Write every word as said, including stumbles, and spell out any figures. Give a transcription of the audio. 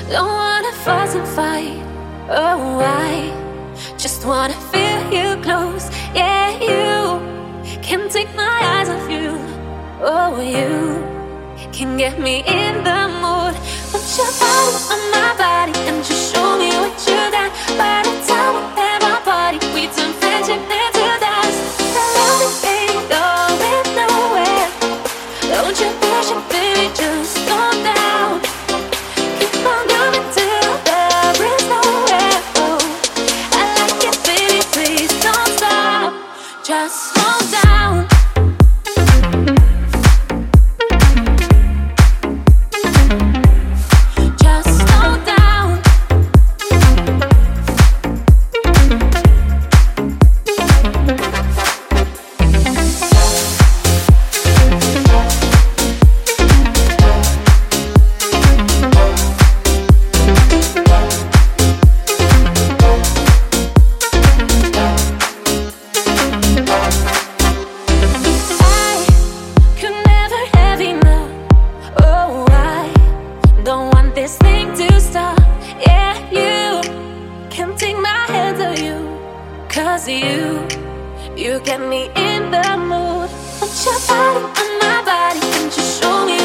Don't wanna fuss and fight. Oh, I just wanna feel you close. Yeah, you can't take my eyes off you. Oh, you can get me in the mood. Put your body on my body and just show me what you got. By the time we have our party, we turn friendship into dust. The love ain't going nowhere. Don't you push it, baby, just slow down. Keep on going till there is nowhere. Oh, I like it, baby, please don't stop. Just slow down. This thing to stop. Yeah, you can't take my hands off you. Cause you, you get me in the mood. Put your body on my body and just show me